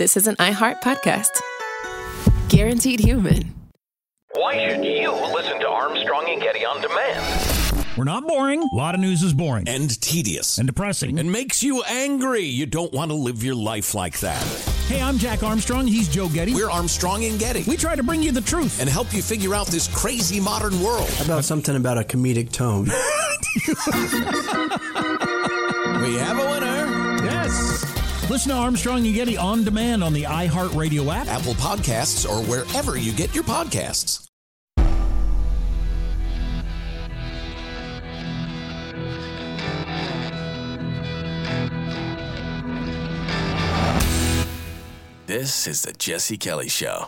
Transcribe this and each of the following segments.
this is an iHeart podcast. Guaranteed human. Why should you listen to Armstrong and Getty on demand? We're not boring. A lot of news is boring. And tedious. And depressing. And makes you angry. You don't want to live your life like that. Hey, I'm Jack Armstrong. He's Joe Getty. We're Armstrong and Getty. We try to bring you the truth. And help you figure out this crazy modern world. How about something about a comedic tone? We have a winner. Yes. Listen to Armstrong and Getty on demand on the iHeartRadio app, Apple Podcasts, or wherever you get your podcasts. This is the Jesse Kelly Show.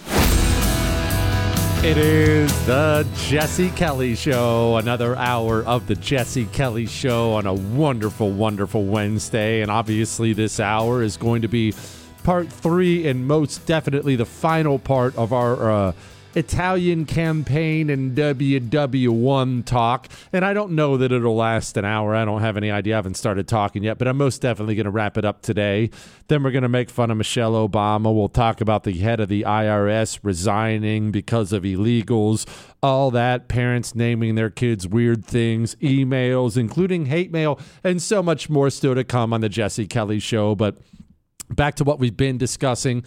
It is the Jesse Kelly Show, another hour of the Jesse Kelly Show on a wonderful, wonderful Wednesday. And obviously this hour is going to be part 3 and most definitely the final part of our Italian campaign and WW1 talk. And I don't know that it'll last an hour. I don't have any idea. I haven't started talking yet, but I'm most definitely going to wrap it up today. Then we're going to make fun of Michelle Obama. We'll talk about the head of the IRS resigning because of illegals, all that, parents naming their kids weird things, emails, including hate mail, and so much more still to come on the Jesse Kelly Show. But back to what we've been discussing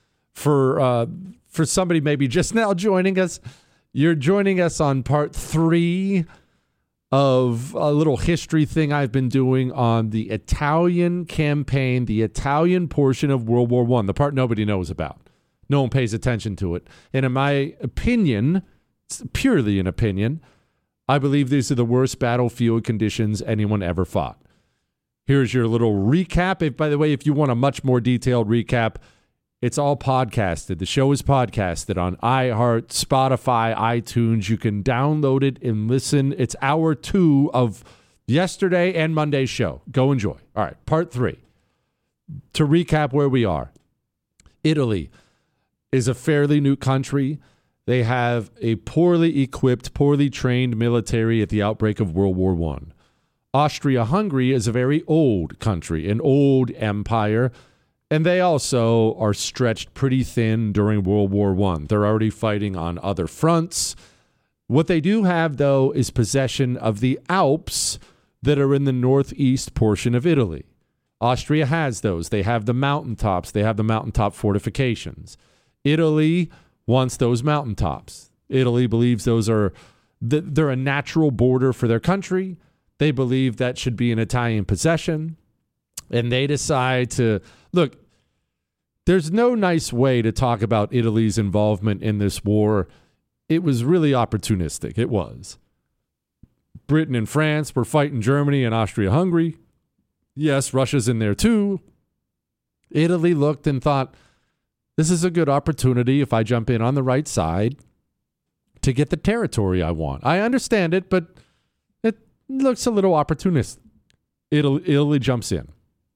for somebody maybe just now joining us, you're joining us on part 3 of a little history thing I've been doing on the Italian campaign, the Italian portion of World War I, the part nobody knows about. No one pays attention to it. And in my opinion, it's purely an opinion, I believe these are the worst battlefield conditions anyone ever fought. Here's your little recap. By the way, if you want a much more detailed recap, it's all podcasted. The show is podcasted on iHeart, Spotify, iTunes. You can download it and listen. It's hour 2 of yesterday and Monday's show. Go enjoy. All right, part 3. To recap where we are, Italy is a fairly new country. They have a poorly equipped, poorly trained military at the outbreak of World War I. Austria-Hungary is a very old country, an old empire. And they also are stretched pretty thin during World War I. They're already fighting on other fronts. What they do have, though, is possession of the Alps that are in the northeast portion of Italy. Austria has those. They have the mountaintops. They have the mountaintop fortifications. Italy wants those mountaintops. Italy believes those are they're a natural border for their country. They believe that should be an Italian possession. And they decide to, look, there's no nice way to talk about Italy's involvement in this war. It was really opportunistic. It was. Britain and France were fighting Germany and Austria-Hungary. Yes, Russia's in there too. Italy looked and thought, this is a good opportunity if I jump in on the right side to get the territory I want. I understand it, but it looks a little opportunistic. Italy jumps in.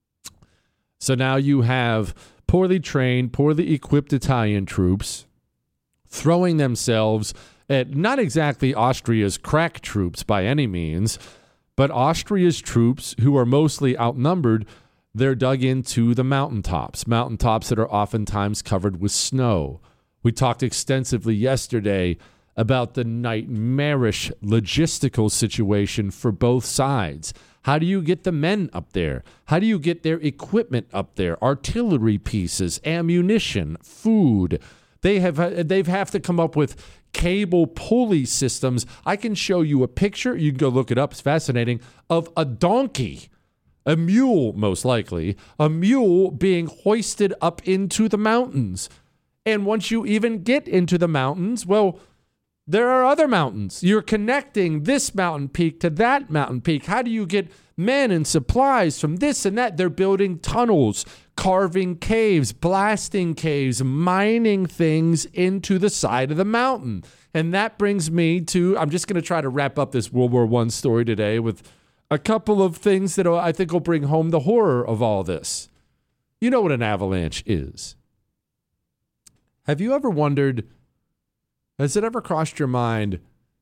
So now you have poorly trained, poorly equipped Italian troops throwing themselves at not exactly Austria's crack troops by any means, but Austria's troops who are mostly outnumbered. They're dug into the mountaintops that are oftentimes covered with snow. We talked extensively yesterday about the nightmarish logistical situation for both sides. How do you get the men up there? How do you get their equipment up there? Artillery pieces, ammunition, food. They've have to come up with cable pulley systems. I can show you a picture. You can go look it up. It's fascinating. Of a donkey, a mule most likely, a mule being hoisted up into the mountains. And once you even get into the mountains, well, there are other mountains. You're connecting this mountain peak to that mountain peak. How do you get men and supplies from this and that? They're building tunnels, carving caves, blasting caves, mining things into the side of the mountain. And that brings me to, I'm just going to try to wrap up this World War I story today with a couple of things that I think will bring home the horror of all this. You know what an avalanche is. Have you ever wondered, has it ever crossed your mind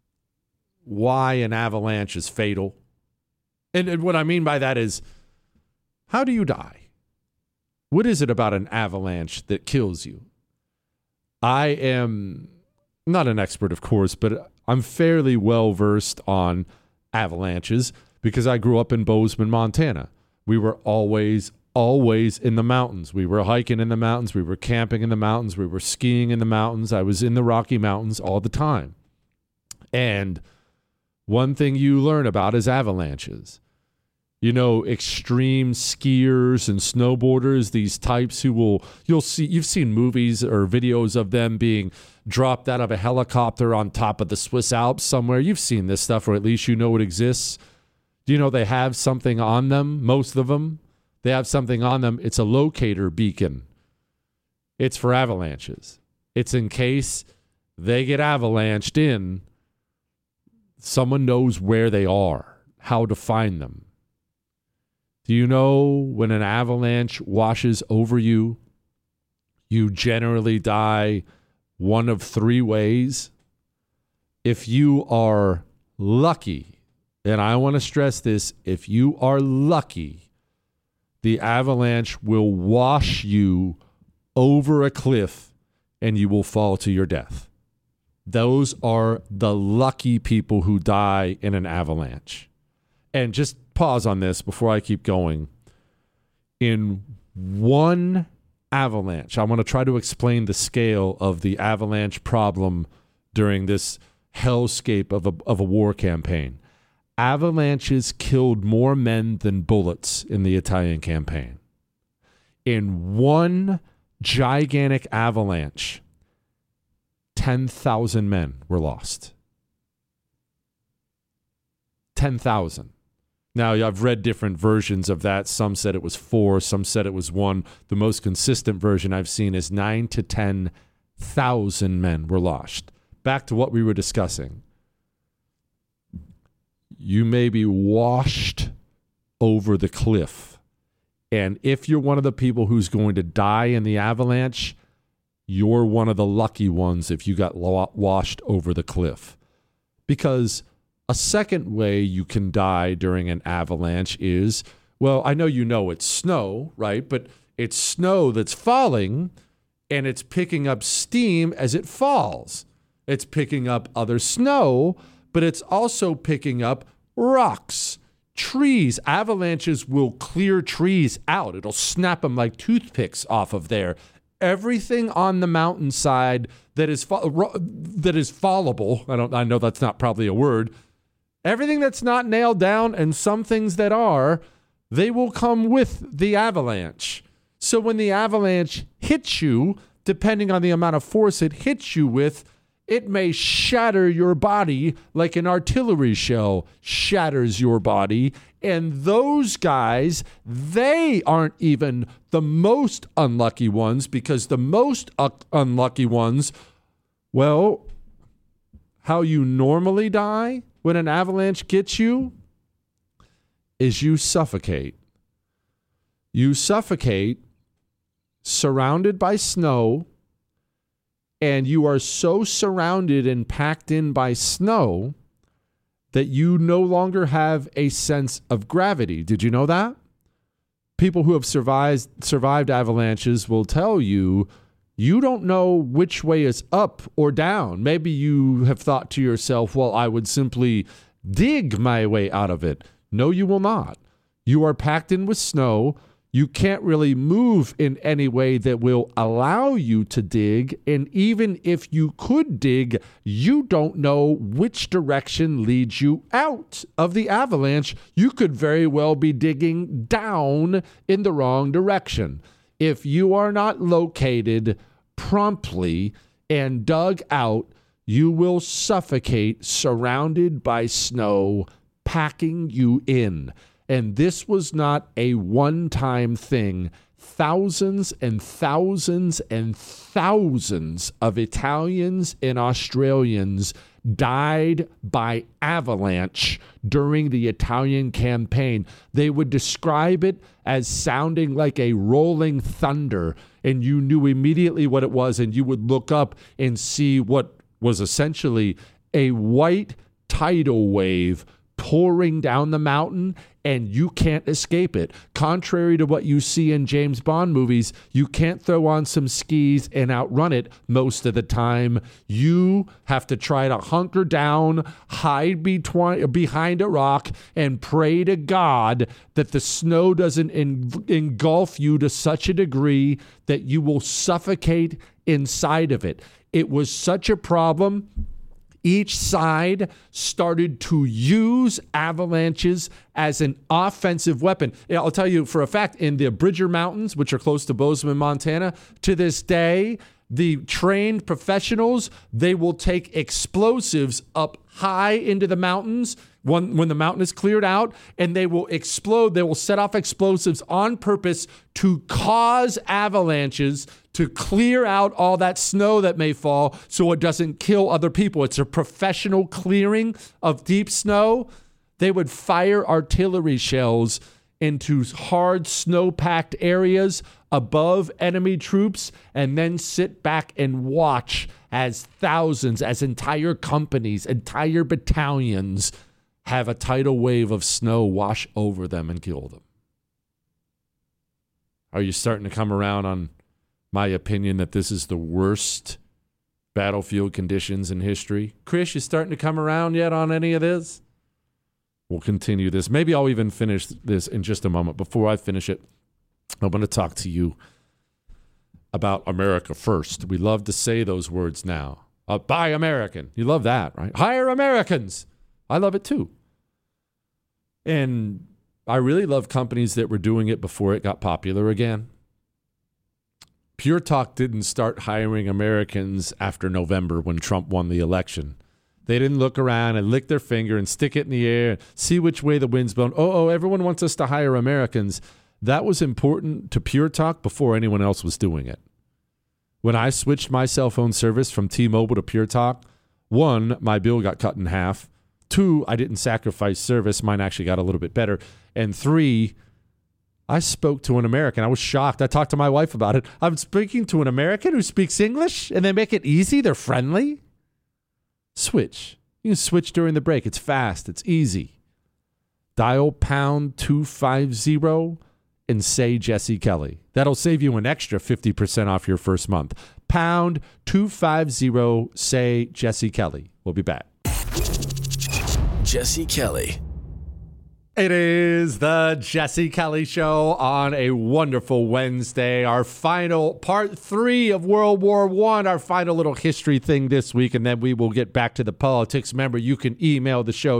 why an avalanche is fatal? And what I mean by that is, how do you die? What is it about an avalanche that kills you? I am not an expert, of course, but I'm fairly well versed on avalanches because I grew up in Bozeman, Montana. We were always in the mountains. We were hiking in the mountains. We were camping in the mountains. We were skiing in the mountains. I was in the Rocky Mountains all the time. And one thing you learn about is avalanches. You know, extreme skiers and snowboarders, these types who you've seen movies or videos of them being dropped out of a helicopter on top of the Swiss Alps somewhere. You've seen this stuff, or at least you know it exists. Do you know they have something on them? Most of them, they have something on them. It's a locator beacon. It's for avalanches. It's in case they get avalanched in, someone knows where they are, how to find them. Do you know when an avalanche washes over you, you generally die one of three ways? If you are lucky, and I want to stress this, if you are lucky, the avalanche will wash you over a cliff and you will fall to your death. Those are the lucky people who die in an avalanche. And just pause on this before I keep going. In one avalanche, I want to try to explain the scale of the avalanche problem during this hellscape of a war campaign. Avalanches killed more men than bullets in the Italian campaign. In one gigantic avalanche, 10,000 men were lost. 10,000. Now, I've read different versions of that. Some said it was 4, some said it was 1. The most consistent version I've seen is 9,000 to 10,000 men were lost. Back to what we were discussing. You may be washed over the cliff. And if you're one of the people who's going to die in the avalanche, you're one of the lucky ones if you got washed over the cliff. Because a second way you can die during an avalanche is, well, I know you know it's snow, right? But it's snow that's falling, and it's picking up steam as it falls. It's picking up other snow, but it's also picking up rocks, trees. Avalanches will clear trees out. It'll snap them like toothpicks off of there. Everything on the mountainside that is fallable, I know that's not probably a word, everything that's not nailed down and some things that are, they will come with the avalanche. So when the avalanche hits you, depending on the amount of force it hits you with, it may shatter your body like an artillery shell shatters your body. And those guys, they aren't even the most unlucky ones, because the most unlucky ones, well, how you normally die when an avalanche gets you is you suffocate. You suffocate surrounded by snow, and you are so surrounded and packed in by snow that you no longer have a sense of gravity. Did you know that? People who have survived avalanches will tell you, you don't know which way is up or down. Maybe you have thought to yourself, well, I would simply dig my way out of it. No, you will not. You are packed in with snow. You can't really move in any way that will allow you to dig. And even if you could dig, you don't know which direction leads you out of the avalanche. You could very well be digging down in the wrong direction. If you are not located promptly and dug out, you will suffocate surrounded by snow, packing you in. And this was not a one-time thing. Thousands and thousands and thousands of Italians and Australians died by avalanche during the Italian campaign. They would describe it as sounding like a rolling thunder, and you knew immediately what it was, and you would look up and see what was essentially a white tidal wave pouring down the mountain, and you can't escape it. Contrary to what you see in James Bond movies, you can't throw on some skis and outrun it most of the time. You have to try to hunker down, hide behind a rock, and pray to God that the snow doesn't engulf you to such a degree that you will suffocate inside of it. It was such a problem. Each side started to use avalanches as an offensive weapon. I'll tell you for a fact, in the Bridger Mountains, which are close to Bozeman, Montana, to this day, the trained professionals, they will take explosives up high into the mountains when the mountain is cleared out, and they will explode. They will set off explosives on purpose to cause avalanches, to clear out all that snow that may fall so it doesn't kill other people. It's a professional clearing of deep snow. They would fire artillery shells into hard snow-packed areas above enemy troops and then sit back and watch as thousands, as entire companies, entire battalions have a tidal wave of snow wash over them and kill them. Are you starting to come around on my opinion that this is the worst battlefield conditions in history? Chris, you starting to come around yet on any of this? We'll continue this. Maybe I'll even finish this in just a moment. Before I finish it, I'm going to talk to you about America first. We love to say those words now. Buy American. You love that, right? Hire Americans. I love it too. And I really love companies that were doing it before it got popular again. Pure Talk didn't start hiring Americans after November when Trump won the election. They didn't look around and lick their finger and stick it in the air, see which way the wind's blowing. Oh, everyone wants us to hire Americans. That was important to Pure Talk before anyone else was doing it. When I switched my cell phone service from T-Mobile to Pure Talk, 1, my bill got cut in half. 2, I didn't sacrifice service. Mine actually got a little bit better. And 3, I spoke to an American. I was shocked. I talked to my wife about it. I'm speaking to an American who speaks English, and they make it easy. They're friendly. Switch. You can switch during the break. It's fast. It's easy. Dial pound 250 and say Jesse Kelly. That'll save you an extra 50% off your first month. Pound 250, say Jesse Kelly. We'll be back. Jesse Kelly. It is the Jesse Kelly Show on a wonderful Wednesday. Our final part 3 of World War I, our final little history thing this week, and then we will get back to the politics. Remember, you can email the show,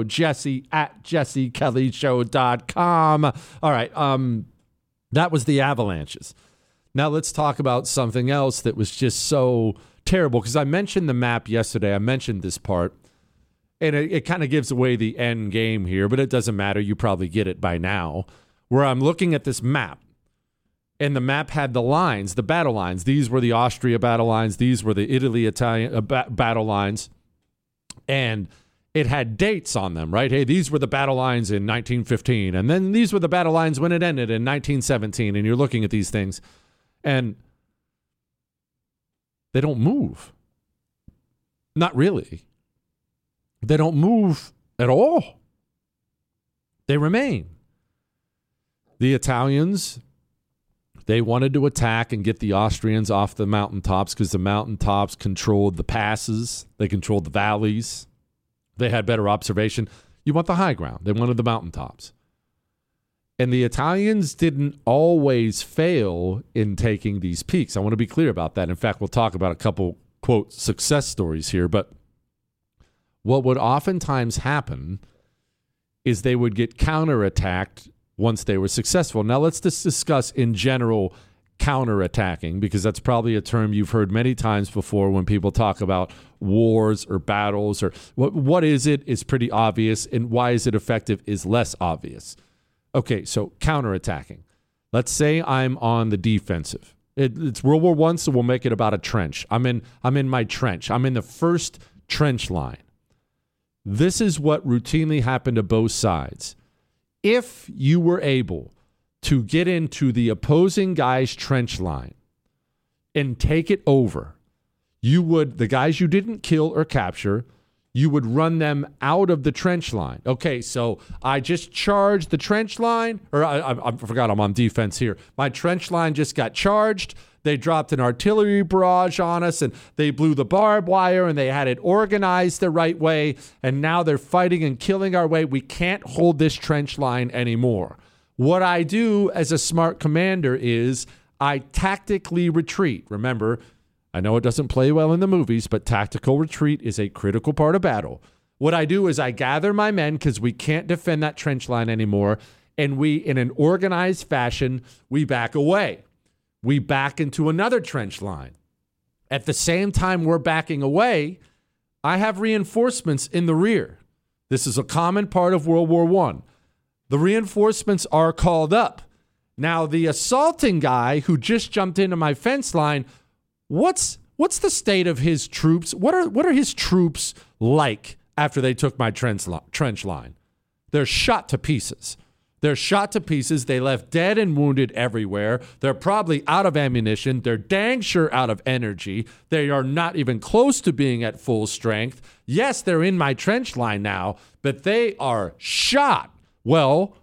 jesse@jessekellyshow.com. All right, that was the avalanches. Now let's talk about something else that was just so terrible, because I mentioned the map yesterday. I mentioned this part. And it kind of gives away the end game here, but it doesn't matter. You probably get it by now. Where I'm looking at this map, and the map had the lines, the battle lines. These were the Austria battle lines. These were the Italy-Italian battle lines. And it had dates on them, right? Hey, these were the battle lines in 1915. And then these were the battle lines when it ended in 1917. And you're looking at these things, and they don't move. Not really. They don't move at all. They remain. The Italians, they wanted to attack and get the Austrians off the mountaintops because the mountaintops controlled the passes. They controlled the valleys. They had better observation. You want the high ground. They wanted the mountaintops. And the Italians didn't always fail in taking these peaks. I want to be clear about that. In fact, we'll talk about a couple, quote, success stories here, but what would oftentimes happen is they would get counterattacked once they were successful. Now, let's just discuss in general counterattacking, because that's probably a term you've heard many times before when people talk about wars or battles, or what is it is pretty obvious, and why is it effective is less obvious. Okay, so counterattacking. Let's say I'm on the defensive. It's World War I, so we'll make it about a trench. I'm in my trench. I'm in the first trench line. This is what routinely happened to both sides. If you were able to get into the opposing guy's trench line and take it over, the guys you didn't kill or capture, you would run them out of the trench line. Okay, so I just charged the trench line, or I forgot I'm on defense here. My trench line just got charged. They dropped an artillery barrage on us, and they blew the barbed wire, and they had it organized the right way, and now they're fighting and killing our way. We can't hold this trench line anymore. What I do as a smart commander is I tactically retreat. Remember, I know it doesn't play well in the movies, but tactical retreat is a critical part of battle. What I do is I gather my men because we can't defend that trench line anymore, and we, in an organized fashion, we back away. We back into another trench line. At the same time we're backing away, I have reinforcements in the rear. This is a common part of World War I. The reinforcements are called up. Now, the assaulting guy who just jumped into my fence line, what's the state of his troops? What are his troops like after they took my trench line? They're shot to pieces. They're shot to pieces. They left dead and wounded everywhere. They're probably out of ammunition. They're dang sure out of energy. They are not even close to being at full strength. Yes, they're in my trench line now, but they are shot. Well,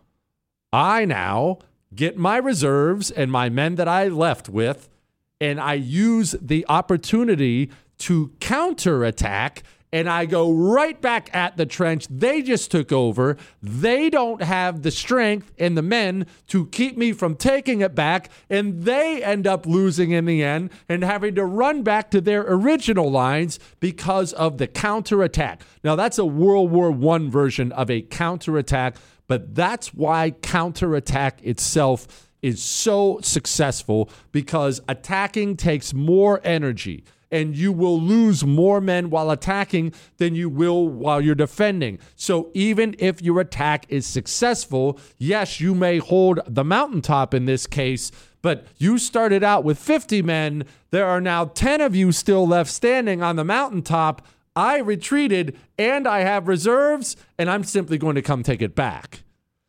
I now get my reserves and my men that I left with, and I use the opportunity to counterattack, and I go right back at the trench they just took over. They don't have the strength and the men to keep me from taking it back, and they end up losing in the end and having to run back to their original lines because of the counterattack. Now, that's a World War I version of a counterattack, but that's why counterattack itself is so successful, because attacking takes more energy. And you will lose more men while attacking than you will while you're defending. So even if your attack is successful, yes, you may hold the mountaintop in this case, but you started out with 50 men. There are now 10 of you still left standing on the mountaintop. I retreated, and I have reserves, and I'm simply going to come take it back.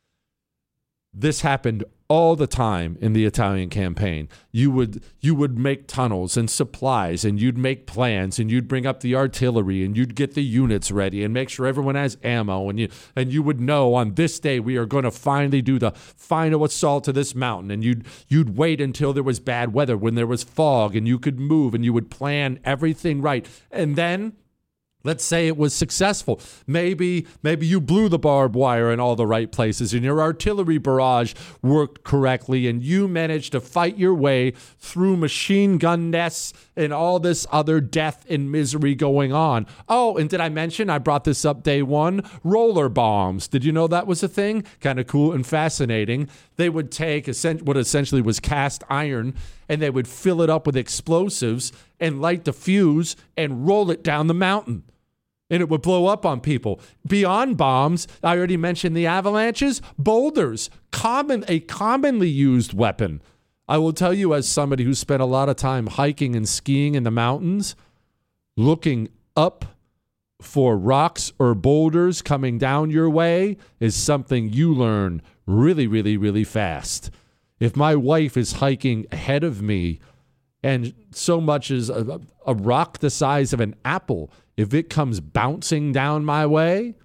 This happened all the time in the Italian campaign. You would make tunnels and supplies, and you'd make plans, and you'd bring up the artillery, and you'd get the units ready and make sure everyone has ammo, and you would know on this day we are going to finally do the final assault to this mountain, and you'd wait until there was bad weather, when there was fog, and you could move, and you would plan everything right. And then, let's say it was successful. Maybe you blew the barbed wire in all the right places, and your artillery barrage worked correctly, and you managed to fight your way through machine gun nests and all this other death and misery going on. Oh, and did I mention, I brought this up day one, roller bombs. Did you know that was a thing? Kind of cool and fascinating. They would take what essentially was cast iron, and they would fill it up with explosives and light the fuse and roll it down the mountain. And it would blow up on people. Beyond bombs, I already mentioned the avalanches, boulders, a commonly used weapon. I will tell you, as somebody who spent a lot of time hiking and skiing in the mountains, looking up for rocks or boulders coming down your way is something you learn really, really, really fast. If my wife is hiking ahead of me and so much as a rock the size of an apple, if it comes bouncing down my way,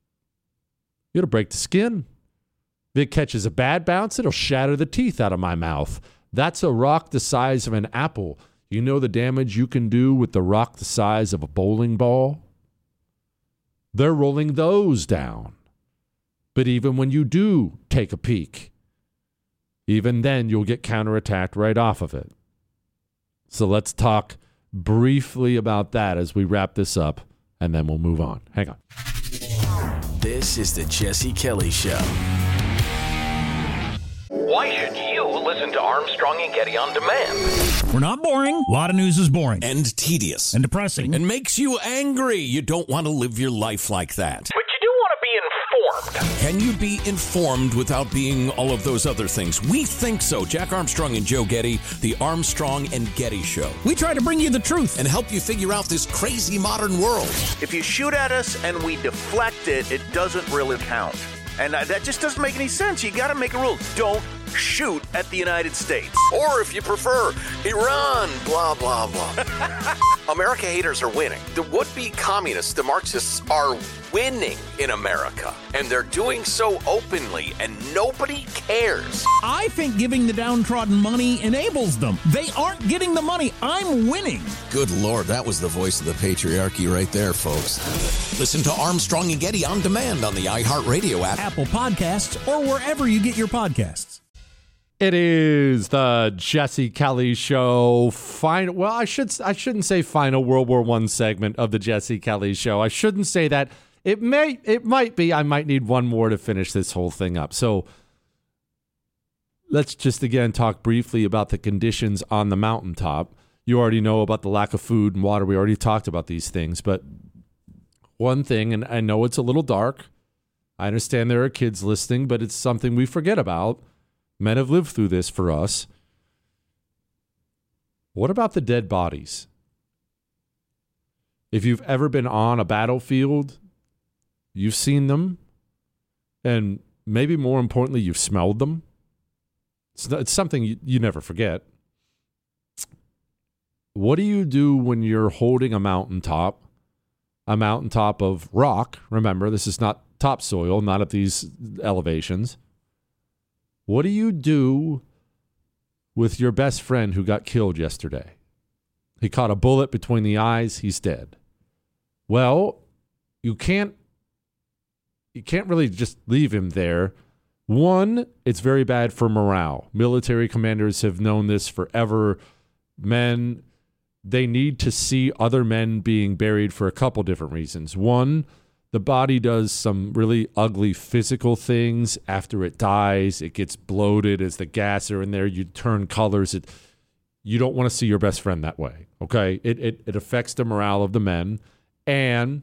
it'll break the skin. If it catches a bad bounce, it'll shatter the teeth out of my mouth. That's a rock the size of an apple. You know the damage you can do with the rock the size of a bowling ball? They're rolling those down. But even when you do take a peek, even then you'll get counterattacked right off of it. So let's talk briefly about that as we wrap this up, and then we'll move on. Hang on. This is the Jesse Kelly Show. Why should you listen to Armstrong and Getty on demand? We're not boring. A lot of news is boring And tedious. and depressing. And makes you angry. You don't want to live your life like that. But you do want to be informed. Can you be informed without being all of those other things? We think so. Jack Armstrong and Joe Getty, the Armstrong and Getty Show. We try to bring you the truth. And help you figure out this crazy modern world. If you shoot at us and we deflect it, it doesn't really count. And that just doesn't make any sense. You got to make a rule. Don't shoot at the United States. Or if you prefer, Iran, blah, blah, blah. America haters are winning. The would-be communists, the Marxists, are winning in America. And they're doing so openly, and nobody cares. I think giving the downtrodden money enables them. They aren't getting the money. I'm winning. Good Lord, that was the voice of the patriarchy right there, folks. Listen to Armstrong and Getty on demand on the iHeartRadio app, Apple Podcasts, or wherever you get your podcasts. It is the Jesse Kelly Show. I shouldn't say final World War I segment of the Jesse Kelly Show. I shouldn't say that. It might be. I might need one more to finish this whole thing up. So let's just again talk briefly about the conditions on the mountaintop. You already know about the lack of food and water. We already talked about these things. But one thing, and I know it's a little dark. I understand there are kids listening, but it's something we forget about. Men have lived through this for us. What about the dead bodies? If you've ever been on a battlefield, you've seen them, and maybe more importantly, you've smelled them. It's something you never forget. What do you do when you're holding a mountaintop of rock? Remember, this is not topsoil, not at these elevations. What do you do with your best friend who got killed yesterday? He caught a bullet between the eyes. He's dead. Well, you can't really just leave him there. One, it's very bad for morale. Military commanders have known this forever. Men, they need to see other men being buried for a couple different reasons. One, the body does some really ugly physical things after it dies. It gets bloated as the gas are in there. You turn colors. You don't want to see your best friend that way, okay? It affects the morale of the men, and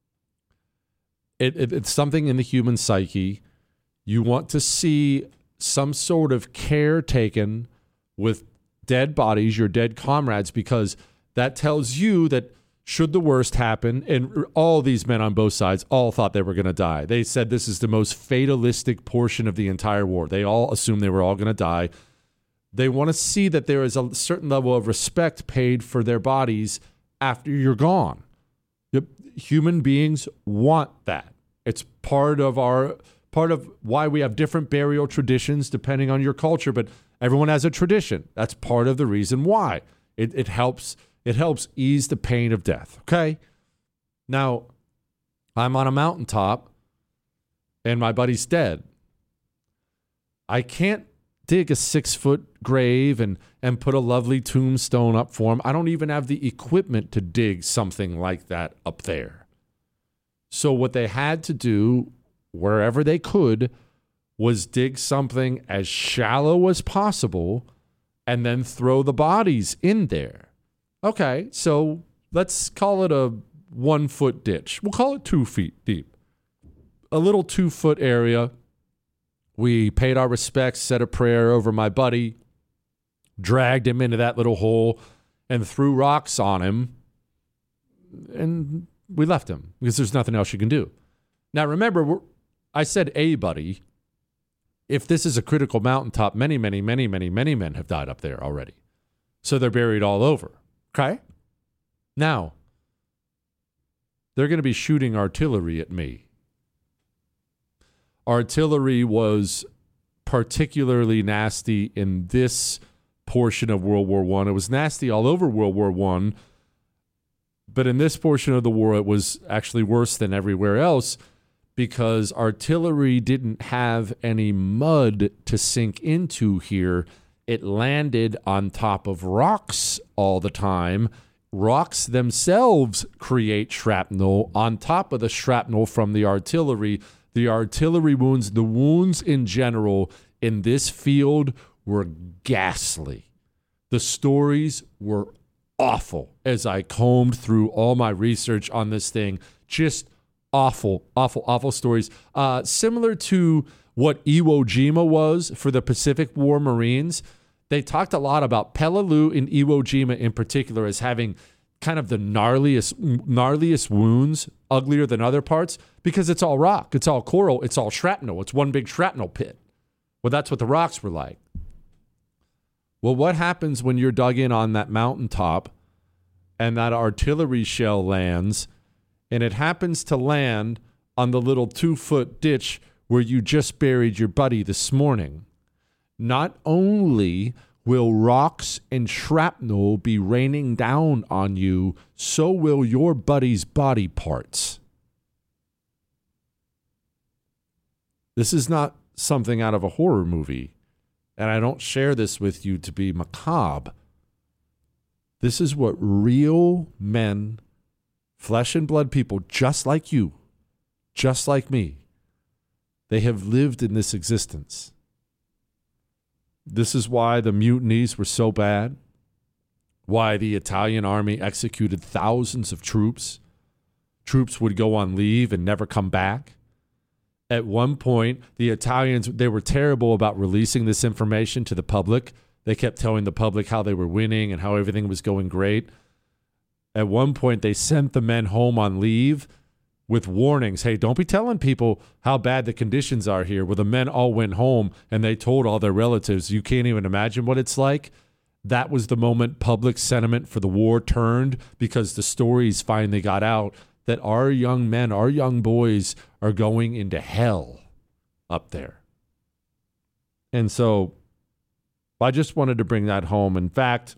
it's something in the human psyche. You want to see some sort of care taken with dead bodies, your dead comrades, because that tells you that should the worst happen, and all these men on both sides all thought they were going to die. They said this is the most fatalistic portion of the entire war. They all assumed they were all going to die. They want to see that there is a certain level of respect paid for their bodies after you're gone. Human beings want that. It's part of why we have different burial traditions depending on your culture, but everyone has a tradition. That's part of the reason why. It helps ease the pain of death, okay? Now, I'm on a mountaintop, and my buddy's dead. I can't dig a 6-foot grave and put a lovely tombstone up for him. I don't even have the equipment to dig something like that up there. So what they had to do, wherever they could, was dig something as shallow as possible and then throw the bodies in there. Okay, so let's call it a 1-foot ditch. We'll call it 2 feet deep. A little 2-foot area. We paid our respects, said a prayer over my buddy, dragged him into that little hole, and threw rocks on him, and we left him because there's nothing else you can do. Now, remember, I said a buddy. If this is a critical mountaintop, many, many, many, many, many men have died up there already. So they're buried all over. Okay? Now, they're going to be shooting artillery at me. Artillery was particularly nasty in this portion of World War I. It was nasty all over World War I, but in this portion of the war, it was actually worse than everywhere else because artillery didn't have any mud to sink into here. It landed on top of rocks all the time. Rocks themselves create shrapnel on top of the shrapnel from the artillery. The artillery wounds, the wounds in general in this field were ghastly. The stories were awful as I combed through all my research on this thing. Just awful, awful, awful stories. Similar to what Iwo Jima was for the Pacific War Marines. They talked a lot about Peleliu and Iwo Jima in particular as having kind of the gnarliest wounds, uglier than other parts, because it's all rock, it's all coral, it's all shrapnel. It's one big shrapnel pit. Well, that's what the rocks were like. Well, what happens when you're dug in on that mountaintop and that artillery shell lands, and it happens to land on the little 2-foot ditch where you just buried your buddy this morning? Not only will rocks and shrapnel be raining down on you, so will your buddy's body parts. This is not something out of a horror movie, and I don't share this with you to be macabre. This is what real men, flesh and blood people, just like you, just like me, they have lived in this existence. This is why the mutinies were so bad, why the Italian army executed thousands of troops. Troops would go on leave and never come back. At one point, the Italians, they were terrible about releasing this information to the public. They kept telling the public how they were winning and how everything was going great. At one point, they sent the men home on leave with warnings. Hey, don't be telling people how bad the conditions are here. Well, the men all went home and they told all their relatives. You can't even imagine what it's like. That was the moment public sentiment for the war turned, because the stories finally got out that our young men, our young boys are going into hell up there. And so I just wanted to bring that home. In fact,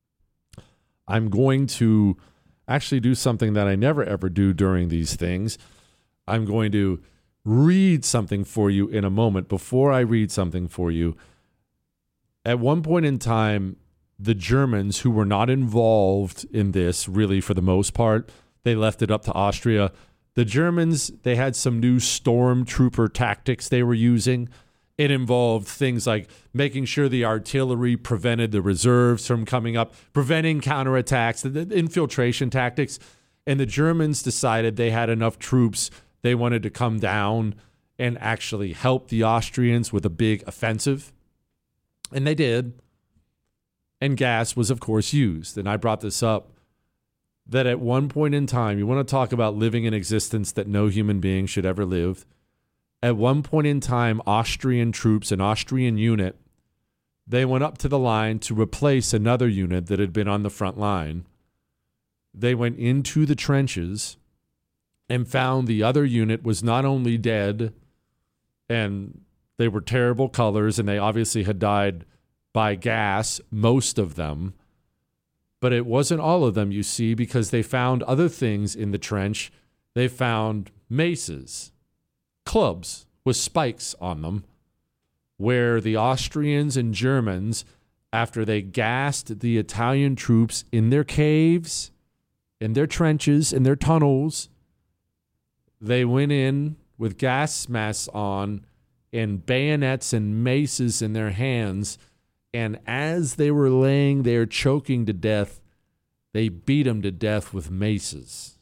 I'm going to actually do something that I never ever do during these things. I'm going to read something for you in a moment. Before I read something for you, at one point in time, the Germans, who were not involved in this really for the most part, they left it up to Austria. The Germans, they had some new stormtrooper tactics they were using. It involved things like making sure the artillery prevented the reserves from coming up, preventing counterattacks, the infiltration tactics. And the Germans decided they had enough troops. They wanted to come down and actually help the Austrians with a big offensive. And they did. And gas was, of course, used. And I brought this up, that at one point in time, you want to talk about living in existence that no human being should ever live. At one point in time, Austrian troops, an Austrian unit, they went up to the line to replace another unit that had been on the front line. They went into the trenches and found the other unit was not only dead, and they were terrible colors, and they obviously had died by gas, most of them. But it wasn't all of them, you see, because they found other things in the trench. They found maces, clubs with spikes on them, where the Austrians and Germans, after they gassed the Italian troops in their caves, in their trenches, in their tunnels, they went in with gas masks on and bayonets and maces in their hands. And as they were laying there choking to death, they beat them to death with maces.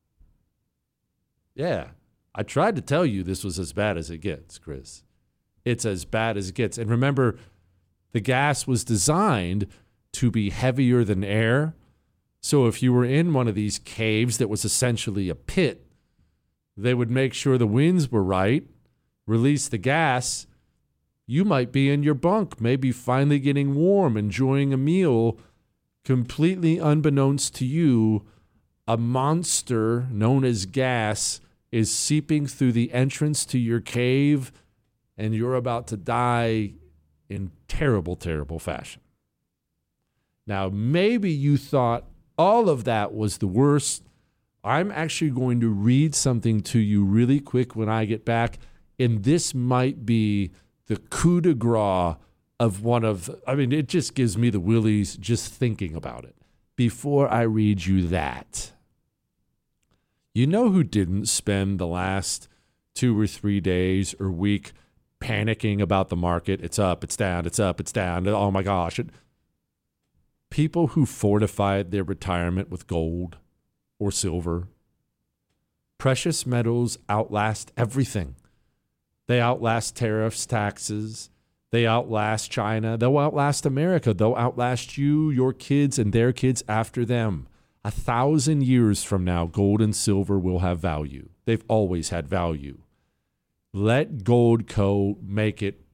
Yeah, I tried to tell you this was as bad as it gets, Chris. It's as bad as it gets. And remember, the gas was designed to be heavier than air. So if you were in one of these caves that was essentially a pit, they would make sure the winds were right, release the gas. You might be in your bunk, maybe finally getting warm, enjoying a meal. Completely unbeknownst to you, a monster known as gas is seeping through the entrance to your cave, and you're about to die in terrible, terrible fashion. Now, maybe you thought all of that was the worst. I'm actually going to read something to you really quick when I get back, and this might be the coup de grace of one of, it just gives me the willies just thinking about it. Before I read you that, you know who didn't spend the last 2 or 3 days or week panicking about the market? It's up, it's down, it's up, it's down. Oh my gosh. People who fortified their retirement with gold or silver. Precious metals outlast everything. They outlast tariffs, taxes. They outlast China. They'll outlast America. They'll outlast you, your kids, and their kids after them. 1,000 years from now, gold and silver will have value. They've always had value. Let Gold Co. make it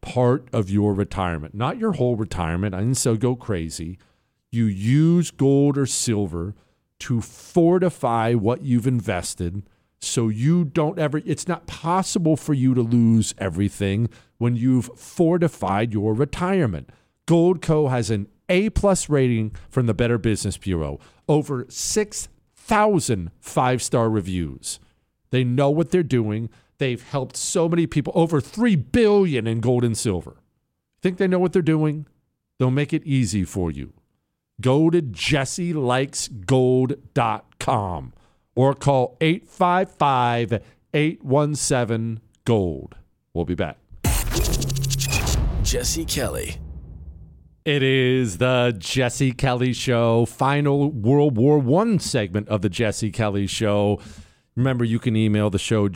part of your retirement, not your whole retirement. I didn't say go crazy. You use gold or silver to fortify what you've invested so you don't ever, it's not possible for you to lose everything when you've fortified your retirement. Goldco has an A+ rating from the Better Business Bureau, over 6,000 5-star reviews. They know what they're doing. They've helped so many people, over $3 billion in gold and silver. Think they know what they're doing? They'll make it easy for you. Go to JesseLikesGold.com or call 855-817-GOLD. We'll be back. Jesse Kelly. It is the Jesse Kelly Show, final World War I segment of the Jesse Kelly Show. Remember, you can email the show,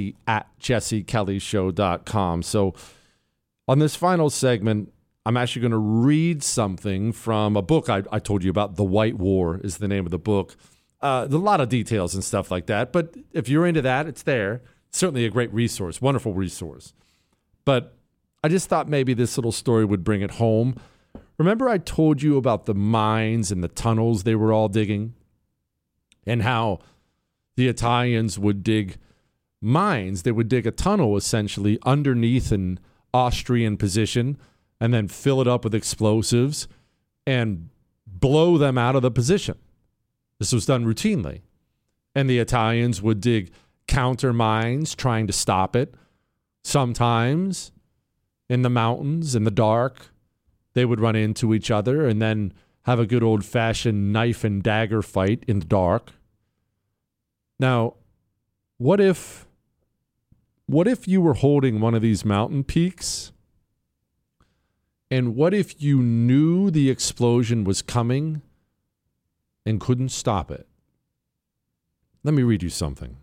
jesse@jessekellyshow.com. So on this final segment, I'm actually going to read something from a book I told you about. The White War is the name of the book. There's a lot of details and stuff like that. But if you're into that, it's there. Certainly a great resource, wonderful resource. But I just thought maybe this little story would bring it home. Remember I told you about the mines and the tunnels they were all digging? And how the Italians would dig mines. They would dig a tunnel essentially underneath an Austrian position and then fill it up with explosives and blow them out of the position. This was done routinely. And the Italians would dig counter mines trying to stop it. Sometimes in the mountains, in the dark, they would run into each other and then have a good old-fashioned knife and dagger fight in the dark. Now, what if you were holding one of these mountain peaks? And what if you knew the explosion was coming and couldn't stop it? Let me read you something.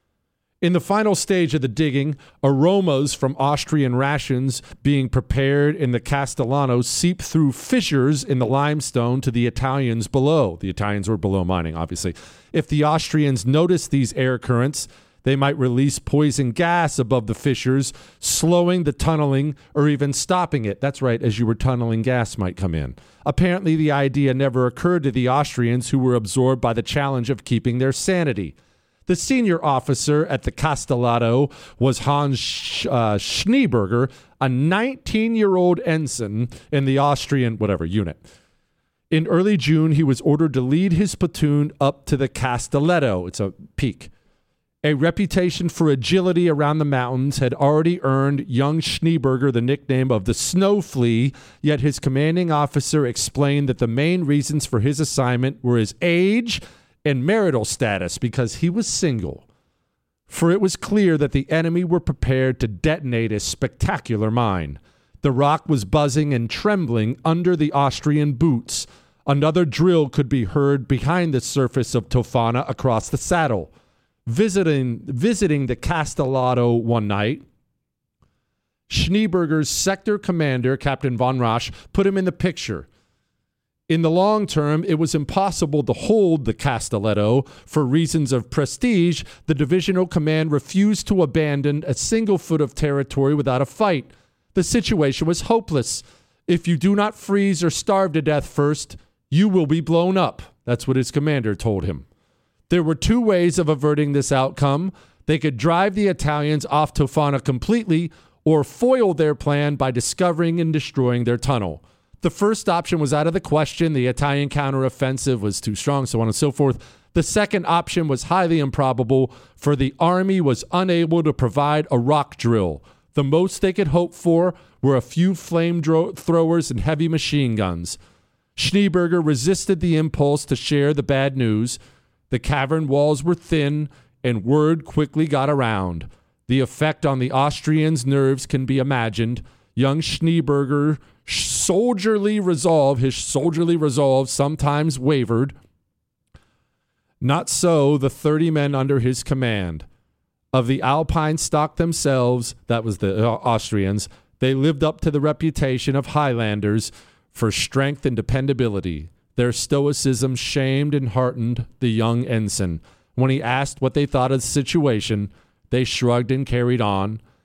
In the final stage of the digging, aromas from Austrian rations being prepared in the Castellano seep through fissures in the limestone to the Italians below. The Italians were below mining, obviously. If the Austrians noticed these air currents, they might release poison gas above the fissures, slowing the tunneling or even stopping it. That's right, as you were tunneling, gas might come in. Apparently, the idea never occurred to the Austrians, who were absorbed by the challenge of keeping their sanity. The senior officer at the Castellano was Hans Schneeberger, a 19-year-old ensign in the Austrian unit. In early June, he was ordered to lead his platoon up to the Castelletto. It's a peak. A reputation for agility around the mountains had already earned young Schneeberger the nickname of the Snow Flea, yet his commanding officer explained that the main reasons for his assignment were his age and marital status, because he was single. For it was clear that the enemy were prepared to detonate a spectacular mine. The rock was buzzing and trembling under the Austrian boots. Another drill could be heard behind the surface of Tofana across the saddle. Visiting the Castellano one night, Schneeberger's sector commander, Captain von Rasch, put him in the picture. In the long term, it was impossible to hold the Castelletto. For reasons of prestige, the divisional command refused to abandon a single foot of territory without a fight. The situation was hopeless. If you do not freeze or starve to death first, you will be blown up. That's what his commander told him. There were two ways of averting this outcome. They could drive the Italians off Tofana completely or foil their plan by discovering and destroying their tunnel. The first option was out of the question. The Italian counteroffensive was too strong, so on and so forth. The second option was highly improbable, for the army was unable to provide a rock drill. The most they could hope for were a few flamethrowers and heavy machine guns. Schneeberger resisted the impulse to share the bad news. The cavern walls were thin, and word quickly got around. The effect on the Austrians' nerves can be imagined. Young Schneeberger his soldierly resolve sometimes wavered. Not so the 30 men under his command. Of the Alpine stock themselves, that was the Austrians, they lived up to the reputation of Highlanders for strength and dependability. Their stoicism shamed and heartened the young ensign. When he asked what they thought of the situation, they shrugged and carried on.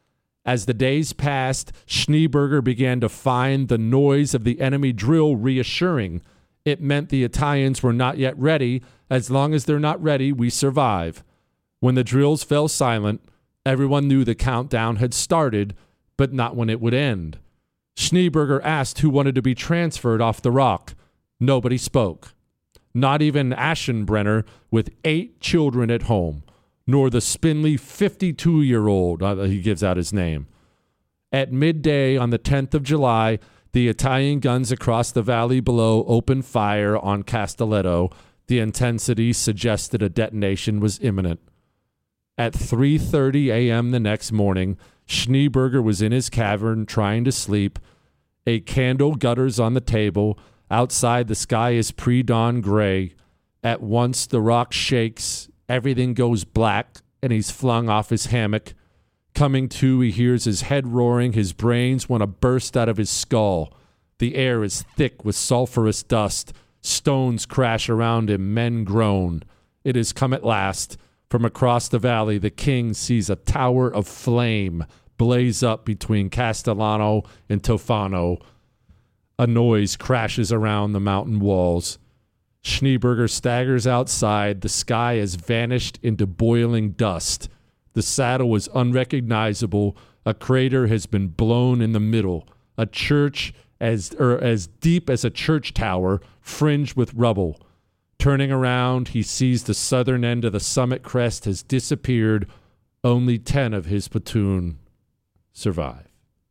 As the days passed, Schneeberger began to find the noise of the enemy drill reassuring. It meant the Italians were not yet ready. As long as they're not ready, we survive. When the drills fell silent, everyone knew the countdown had started, but not when it would end. Schneeberger asked who wanted to be transferred off the rock. Nobody spoke. Not even Aschenbrenner, with 8 children at home, nor the spindly 52-year-old, he gives out his name. At midday on the 10th of July, the Italian guns across the valley below opened fire on Castelletto. The intensity suggested a detonation was imminent. At 3:30 a.m. the next morning, Schneeberger was in his cavern trying to sleep. A candle gutters on the table. Outside, the sky is pre-dawn gray. At once, the rock shakes. Everything goes black, and he's flung off his hammock. Coming to, he hears his head roaring. His brains want to burst out of his skull. The air is thick with sulfurous dust. Stones crash around him. Men groan. It has come at last. From across the valley, the king sees a tower of flame blaze up between Castellano and Tofano. A noise crashes around the mountain walls. Schneeberger staggers outside. The sky has vanished into boiling dust. The saddle is unrecognizable. A crater has been blown in the middle. A church as deep as a church tower, fringed with rubble. Turning around, he sees the southern end of the summit crest has disappeared. Only 10 of his platoon survive.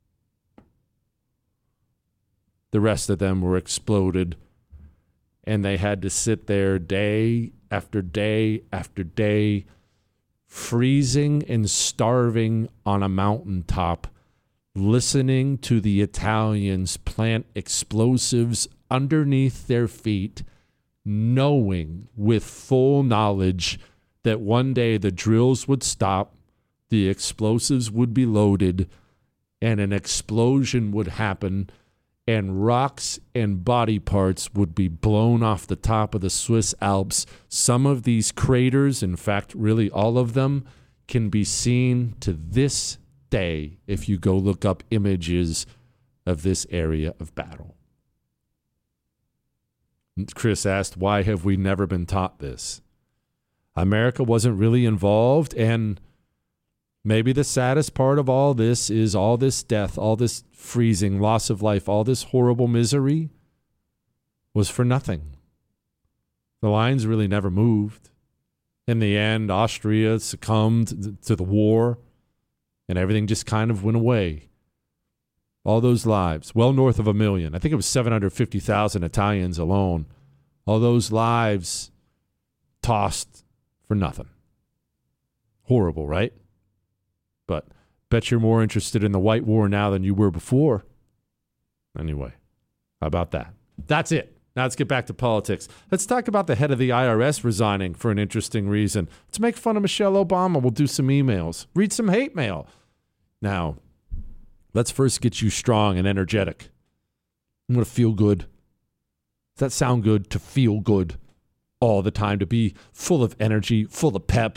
The rest of them were exploded, and they had to sit there day after day after day, freezing and starving on a mountaintop, listening to the Italians plant explosives underneath their feet, knowing with full knowledge that one day the drills would stop, the explosives would be loaded, and an explosion would happen, and rocks and body parts would be blown off the top of the Swiss Alps. Some of these craters, in fact, really all of them, can be seen to this day if you go look up images of this area of battle. Chris asked, why have we never been taught this? America wasn't really involved, and maybe the saddest part of all this is all this death, all this freezing, loss of life, all this horrible misery was for nothing. The lines really never moved. In the end, Austria succumbed to the war, and everything just kind of went away. All those lives, well north of 1 million. I think it was 750,000 Italians alone. All those lives tossed for nothing. Horrible, right? But bet you're more interested in the White War now than you were before. Anyway, how about that? That's it. Now let's get back to politics. Let's talk about the head of the IRS resigning for an interesting reason. Let's make fun of Michelle Obama. We'll do some emails. Read some hate mail. Now, let's first get you strong and energetic. I'm going to feel good. Does that sound good? To feel good all the time, to be full of energy, full of pep.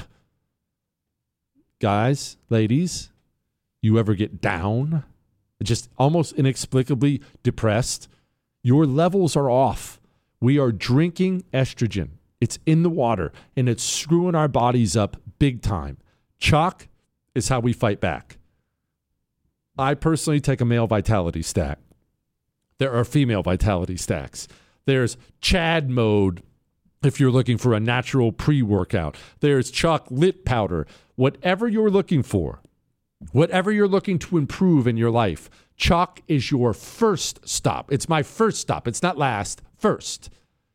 Guys, ladies, you ever get down, just almost inexplicably depressed? Your levels are off. We are drinking estrogen. It's in the water, and it's screwing our bodies up big time. Chalk is how we fight back. I personally take a male vitality stack. There are female vitality stacks. There's Chad mode if you're looking for a natural pre-workout. There's chalk lit powder. Whatever you're looking for, whatever you're looking to improve in your life, chalk is your first stop. It's my first stop. It's not last. First.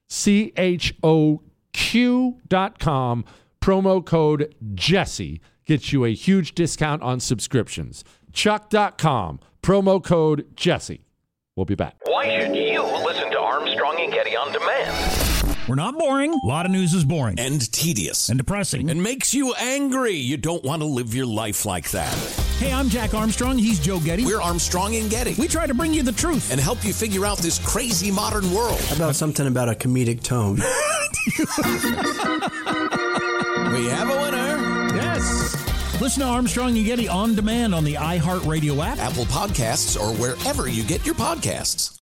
CHOQ.com. Promo code Jesse gets you a huge discount on subscriptions. Chuck.com, promo code Jesse. We'll be back. Why should you listen to Armstrong and Getty on demand? We're not boring. A lot of news is boring. And tedious. And depressing. And makes you angry. You don't want to live your life like that. Hey, I'm Jack Armstrong. He's Joe Getty. We're Armstrong and Getty. We try to bring you the truth. And help you figure out this crazy modern world. How about something about a comedic tone? We have a winner. Yes. Listen to Armstrong and Getty on demand on the iHeartRadio app, Apple Podcasts, or wherever you get your podcasts.